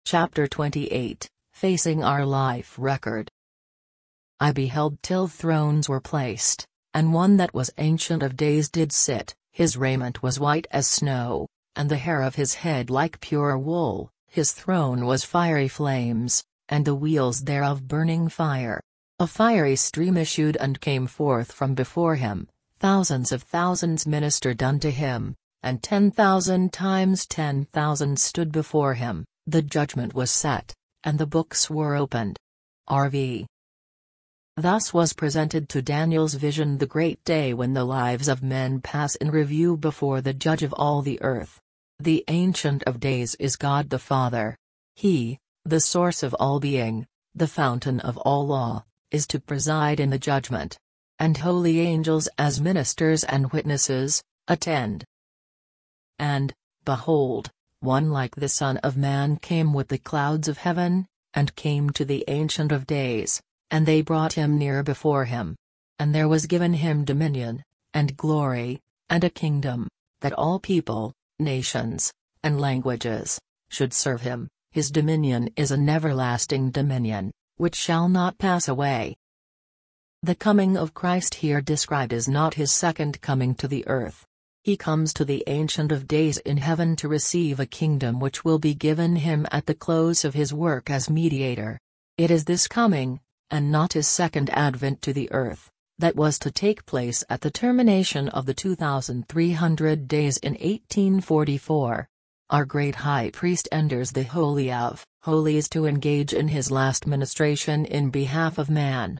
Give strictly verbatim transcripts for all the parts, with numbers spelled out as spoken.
Chapter twenty-eight, Facing Our Life Record. I beheld till thrones were placed, and one that was ancient of days did sit, his raiment was white as snow, and the hair of his head like pure wool, his throne was fiery flames, and the wheels thereof burning fire. A fiery stream issued and came forth from before him, thousands of thousands ministered unto him, and ten thousand times ten thousand stood before him. The judgment was set, and the books were opened. R V Thus was presented to Daniel's vision the great day when the lives of men pass in review before the Judge of all the earth. The Ancient of Days is God the Father. He, the source of all being, the fountain of all law, is to preside in the judgment. And holy angels as ministers and witnesses, attend. And, behold, one like the Son of Man came with the clouds of heaven, and came to the Ancient of Days, and they brought him near before him. And there was given him dominion, and glory, and a kingdom, that all people, nations, and languages, should serve him. His dominion is an everlasting dominion, which shall not pass away. The coming of Christ here described is not his second coming to the earth. He comes to the Ancient of Days in heaven to receive a kingdom which will be given him at the close of his work as mediator. It is this coming, and not his second advent to the earth, that was to take place at the termination of the two thousand three hundred days in eighteen forty-four. Our great high priest enters the Holy of Holies to engage in his last ministration in behalf of man.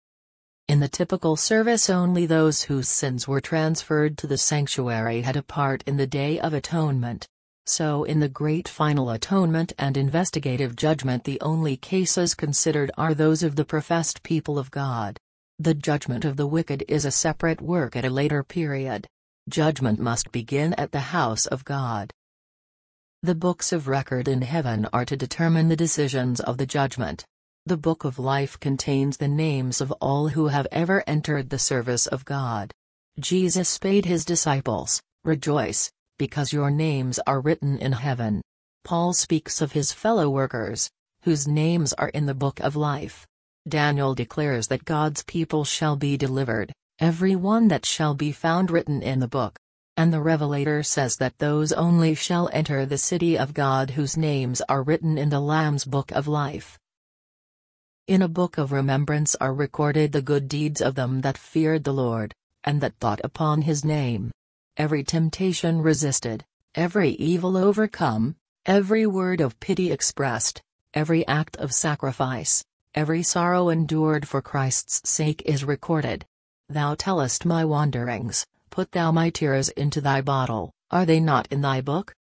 In the typical service only those whose sins were transferred to the sanctuary had a part in the Day of Atonement. So in the great final atonement and investigative judgment the only cases considered are those of the professed people of God. The judgment of the wicked is a separate work at a later period. Judgment must begin at the house of God. The books of record in heaven are to determine the decisions of the judgment. The Book of Life contains the names of all who have ever entered the service of God. Jesus bade his disciples, "Rejoice, because your names are written in heaven." Paul speaks of his fellow workers, whose names are in the Book of Life. Daniel declares that God's people shall be delivered, every one that shall be found written in the book. And the Revelator says that those only shall enter the city of God whose names are written in the Lamb's Book of Life. In a book of remembrance are recorded the good deeds of them that feared the Lord, and that thought upon his name. Every temptation resisted, every evil overcome, every word of pity expressed, every act of sacrifice, every sorrow endured for Christ's sake is recorded. Thou tellest my wanderings, put thou my tears into thy bottle, are they not in thy book?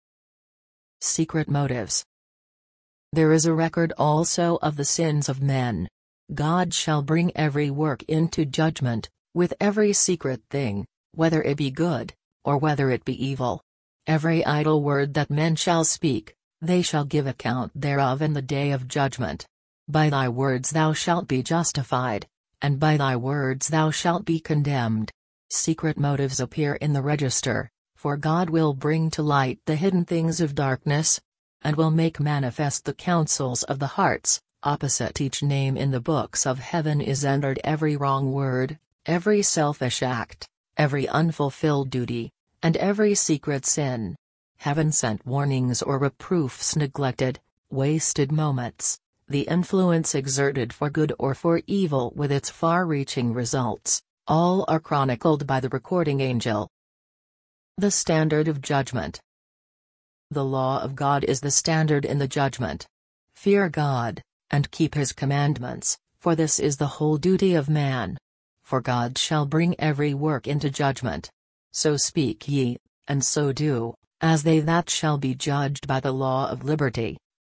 Secret motives. There is a record also of the sins of men. God shall bring every work into judgment, with every secret thing, whether it be good, or whether it be evil. Every idle word that men shall speak, they shall give account thereof in the day of judgment. By thy words thou shalt be justified, and by thy words thou shalt be condemned. Secret motives appear in the register, for God will bring to light the hidden things of darkness, and will make manifest the counsels of the hearts. Opposite each name in the books of heaven is entered every wrong word, every selfish act, every unfulfilled duty, and every secret sin. Heaven sent warnings or reproofs neglected, wasted moments, the influence exerted for good or for evil with its far-reaching results, all are chronicled by the recording angel. The standard of judgment. The law of God is the standard in the judgment. Fear God, and keep his commandments, for this is the whole duty of man. For God shall bring every work into judgment. So speak ye, and so do, as they that shall be judged by the law of liberty.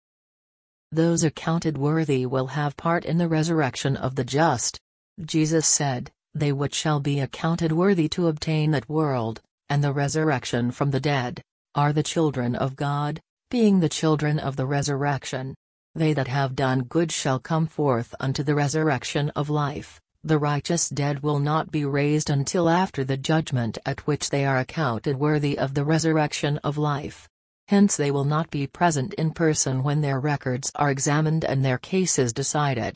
Those accounted worthy will have part in the resurrection of the just. Jesus said, "They which shall be accounted worthy to obtain that world, and the resurrection from the dead, are the children of God, being the children of the resurrection. They that have done good shall come forth unto the resurrection of life. The righteous dead will not be raised until after the judgment at which they are accounted worthy of the resurrection of life." hence they will not be present in person when their records are examined and their cases decided.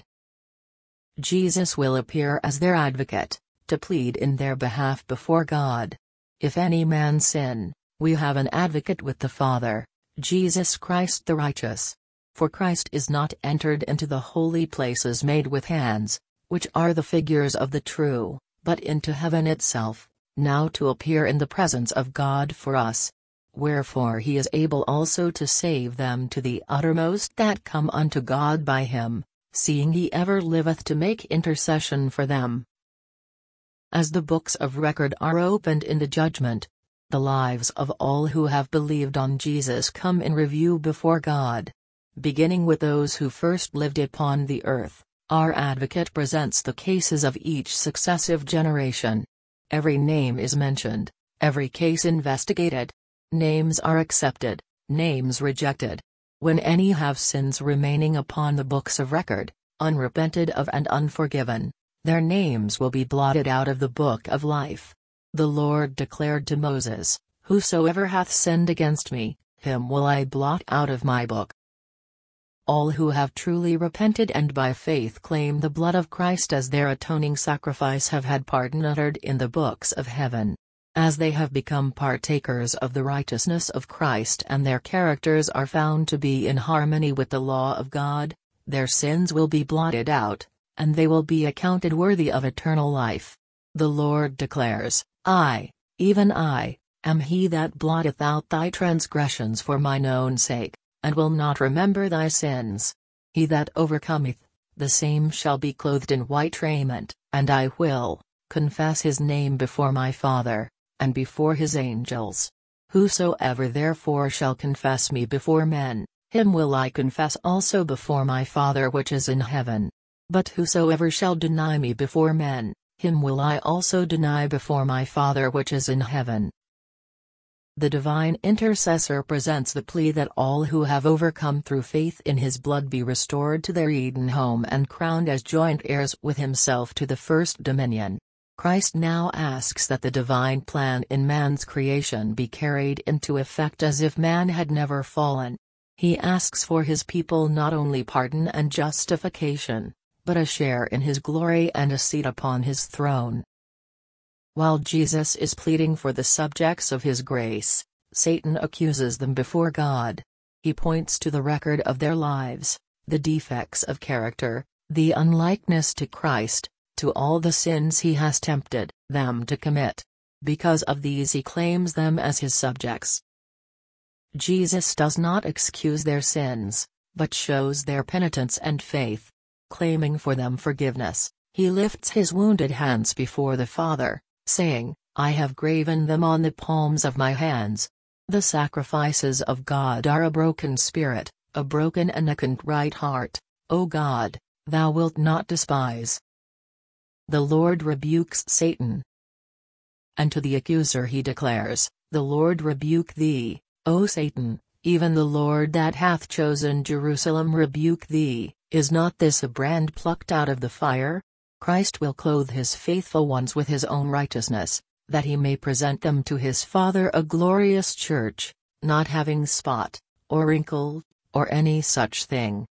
Jesus will appear as their advocate, to plead in their behalf before God. If any man sin, we have an advocate with the Father, Jesus Christ the righteous. For Christ is not entered into the holy places made with hands, which are the figures of the true, but into heaven itself, now to appear in the presence of God for us. Wherefore he is able also to save them to the uttermost that come unto God by him, seeing he ever liveth to make intercession for them. As the books of record are opened in the judgment, the lives of all who have believed on Jesus come in review before God. Beginning with those who first lived upon the earth, our advocate presents the cases of each successive generation. Every name is mentioned, every case investigated. Names are accepted, names rejected. When any have sins remaining upon the books of record, unrepented of and unforgiven, their names will be blotted out of the book of life. The Lord declared to Moses, "Whosoever hath sinned against me, him will I blot out of my book." All who have truly repented and by faith claim the blood of Christ as their atoning sacrifice have had pardon uttered in the books of heaven. As they have become partakers of the righteousness of Christ and their characters are found to be in harmony with the law of God, their sins will be blotted out, and they will be accounted worthy of eternal life. The Lord declares, "I, even I, am he that blotteth out thy transgressions for mine own sake, and will not remember thy sins. He that overcometh, the same shall be clothed in white raiment, and I will confess his name before my Father, and before his angels. Whosoever therefore shall confess me before men, him will I confess also before my Father which is in heaven. But whosoever shall deny me before men, him will I also deny before my Father which is in heaven." The divine intercessor presents the plea that all who have overcome through faith in his blood be restored to their Eden home and crowned as joint heirs with himself to the first dominion. Christ now asks that the divine plan in man's creation be carried into effect as if man had never fallen. He asks for his people not only pardon and justification, but a share in his glory and a seat upon his throne. While Jesus is pleading for the subjects of his grace, Satan accuses them before God. He points to the record of their lives, the defects of character, the unlikeness to Christ, to all the sins he has tempted them to commit. Because of these he claims them as his subjects. Jesus does not excuse their sins, but shows their penitence and faith. Claiming for them forgiveness, he lifts his wounded hands before the Father, saying, "I have graven them on the palms of my hands." The sacrifices of God are a broken spirit, a broken and a contrite heart. O God, thou wilt not despise. The Lord rebukes Satan. And to the accuser he declares, "The Lord rebuke thee, O Satan, even the Lord that hath chosen Jerusalem rebuke thee. Is not this a brand plucked out of the fire?" Christ will clothe his faithful ones with his own righteousness, that he may present them to his Father a glorious church, not having spot, or wrinkle, or any such thing.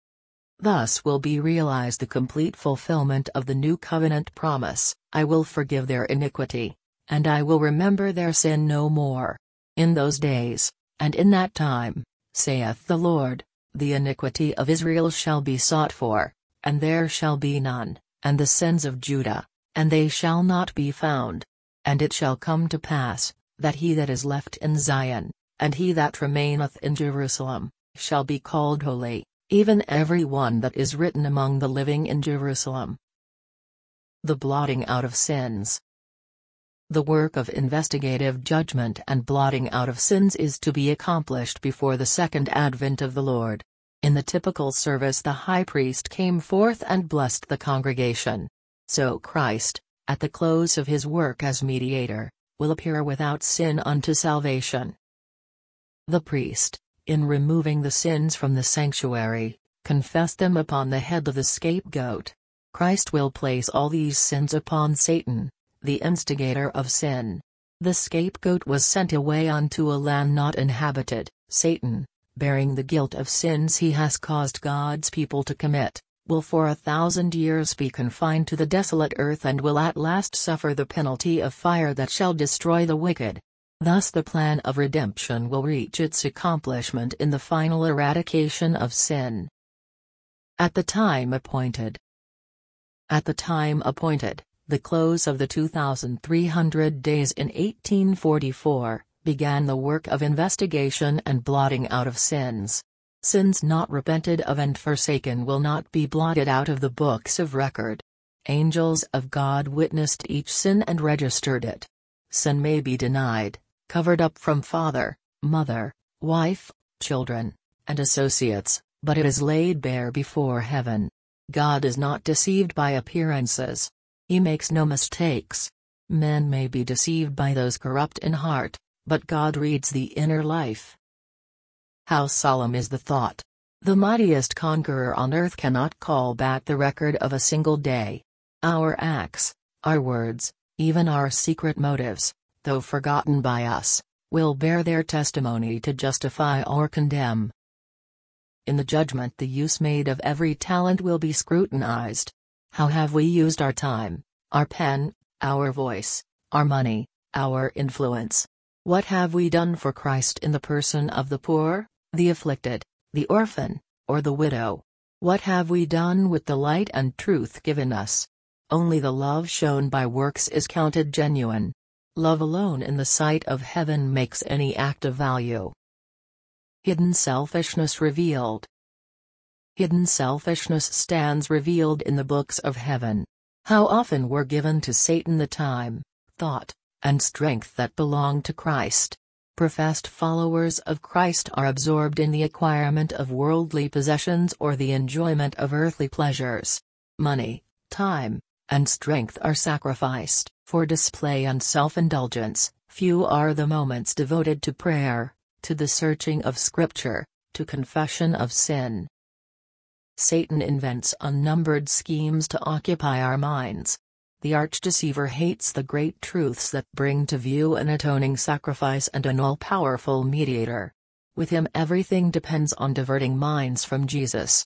Thus will be realized the complete fulfillment of the new covenant promise, "I will forgive their iniquity, and I will remember their sin no more. In those days, and in that time, saith the Lord, the iniquity of Israel shall be sought for, and there shall be none, and the sins of Judah, and they shall not be found. And it shall come to pass, that he that is left in Zion, and he that remaineth in Jerusalem, shall be called holy, even every one that is written among the living in Jerusalem." The blotting out of sins. The work of investigative judgment and blotting out of sins is to be accomplished before the second advent of the Lord. In the typical service the high priest came forth and blessed the congregation. So Christ, at the close of his work as mediator, will appear without sin unto salvation. The priest, in removing the sins from the sanctuary, confessed them upon the head of the scapegoat. Christ will place all these sins upon Satan, the instigator of sin. The scapegoat was sent away unto a land not inhabited, Satan, bearing the guilt of sins he has caused God's people to commit, will for a thousand years be confined to the desolate earth and will at last suffer the penalty of fire that shall destroy the wicked. Thus the plan of redemption will reach its accomplishment in the final eradication of sin. At the time appointed. At the time appointed, the close of the two thousand three hundred days in eighteen forty-four, began the work of investigation and blotting out of sins. Sins not repented of and forsaken will not be blotted out of the books of record. Angels of God witnessed each sin and registered it. Sin may be denied, covered up from father, mother, wife, children, and associates, but it is laid bare before heaven. God is not deceived by appearances. He makes no mistakes. Men may be deceived by those corrupt in heart, but God reads the inner life. How solemn is the thought! The mightiest conqueror on earth cannot call back the record of a single day. Our acts, our words, even our secret motives, though forgotten by us, will bear their testimony to justify or condemn. In the judgment the use made of every talent will be scrutinized. How have we used our time, our pen, our voice, our money, our influence? What have we done for Christ in the person of the poor, the afflicted, the orphan, or the widow? What have we done with the light and truth given us? Only the love shown by works is counted genuine. Love alone in the sight of heaven makes any act of value. Hidden selfishness revealed. Hidden selfishness stands revealed in the books of heaven. How often were given to Satan the time, thought, and strength that belonged to Christ. Professed followers of Christ are absorbed in the acquirement of worldly possessions or the enjoyment of earthly pleasures. Money, time, and strength are sacrificed for display and self-indulgence. Few are the moments devoted to prayer, to the searching of Scripture, to confession of sin. Satan invents unnumbered schemes to occupy our minds. The arch-deceiver hates the great truths that bring to view an atoning sacrifice and an all-powerful mediator. With him everything depends on diverting minds from Jesus.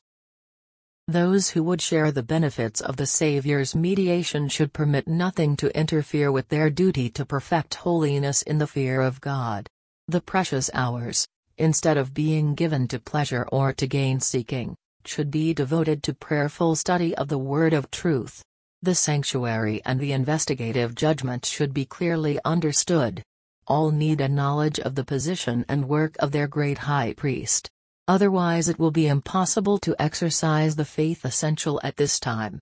Those who would share the benefits of the Savior's mediation should permit nothing to interfere with their duty to perfect holiness in the fear of God. The precious hours, instead of being given to pleasure or to gain-seeking, should be devoted to prayerful study of the Word of Truth. The sanctuary and the investigative judgment should be clearly understood. All need a knowledge of the position and work of their great high priest. Otherwise it will be impossible to exercise the faith essential at this time.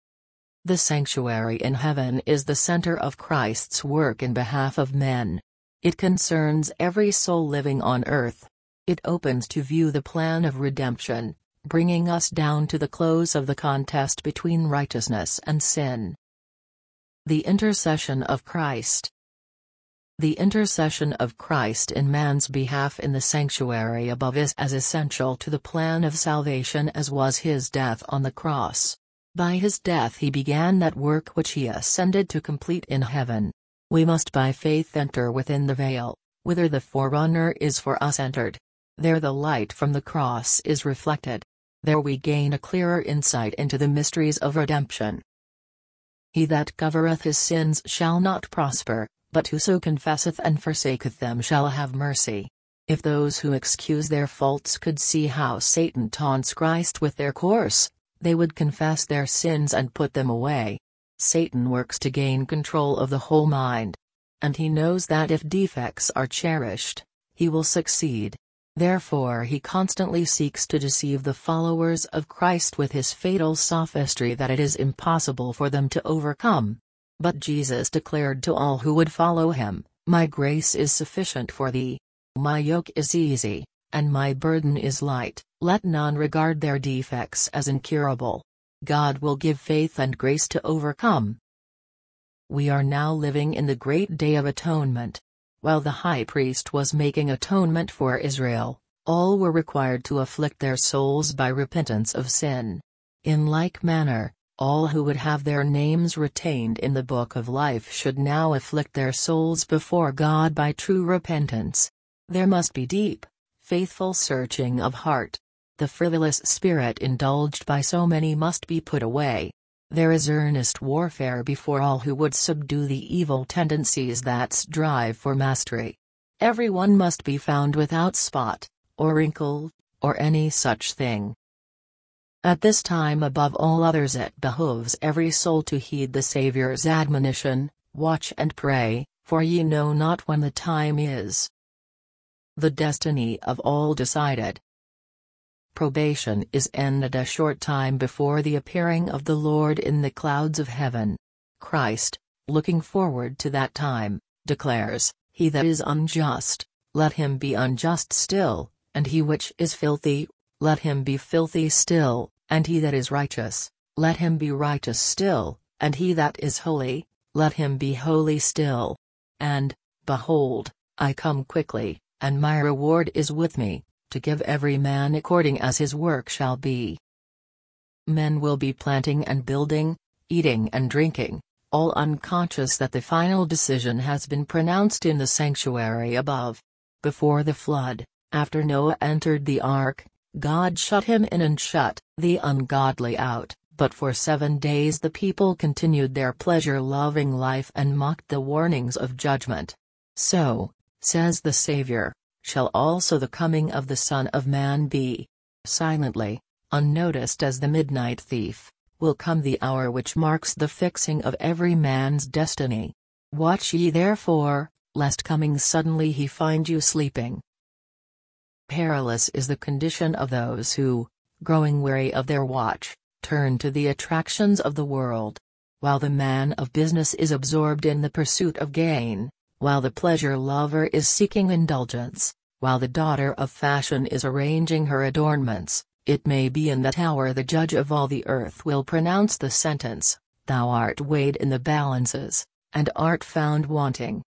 The sanctuary in heaven is the center of Christ's work in behalf of men. It concerns every soul living on earth. It opens to view the plan of redemption, bringing us down to the close of the contest between righteousness and sin. The intercession of Christ. The intercession of Christ in man's behalf in the sanctuary above is as essential to the plan of salvation as was his death on the cross. By his death he began that work which he ascended to complete in heaven. We must by faith enter within the veil, whither the forerunner is for us entered. There the light from the cross is reflected. There we gain a clearer insight into the mysteries of redemption. He that covereth his sins shall not prosper, but whoso confesseth and forsaketh them shall have mercy. If those who excuse their faults could see how Satan taunts Christ with their course, they would confess their sins and put them away. Satan works to gain control of the whole mind. And he knows that if defects are cherished, he will succeed. Therefore he constantly seeks to deceive the followers of Christ with his fatal sophistry that it is impossible for them to overcome. But Jesus declared to all who would follow him, "My grace is sufficient for thee. My yoke is easy, and my burden is light." Let none regard their defects as incurable. God will give faith and grace to overcome. We are now living in the great day of atonement. While the high priest was making atonement for Israel, all were required to afflict their souls by repentance of sin. In like manner, all who would have their names retained in the book of life should now afflict their souls before God by true repentance. There must be deep, faithful searching of heart. The frivolous spirit indulged by so many must be put away. There is earnest warfare before all who would subdue the evil tendencies that strive for mastery. Every one must be found without spot, or wrinkle, or any such thing. At this time above all others it behooves every soul to heed the Saviour's admonition, "Watch and pray, for ye know not when the time is." The destiny of all decided. Probation is ended a short time before the appearing of the Lord in the clouds of heaven. Christ, looking forward to that time, declares, "He that is unjust, let him be unjust still, and he which is filthy, let him be filthy still, and he that is righteous, let him be righteous still, and he that is holy, let him be holy still. And, behold, I come quickly, and my reward is with me, to give every man according as his work shall be." Men will be planting and building, eating and drinking, all unconscious that the final decision has been pronounced in the sanctuary above. Before the flood, after Noah entered the ark, God shut him in and shut the ungodly out, but for seven days the people continued their pleasure-loving life and mocked the warnings of judgment. So, says the Savior, shall also the coming of the Son of Man be. Silently, unnoticed as the midnight thief, will come the hour which marks the fixing of every man's destiny. Watch ye therefore, lest coming suddenly he find you sleeping. Perilous is the condition of those who, growing weary of their watch, turn to the attractions of the world. While the man of business is absorbed in the pursuit of gain, while the pleasure-lover is seeking indulgence, while the daughter of fashion is arranging her adornments, it may be in that hour the judge of all the earth will pronounce the sentence, "Thou art weighed in the balances, and art found wanting."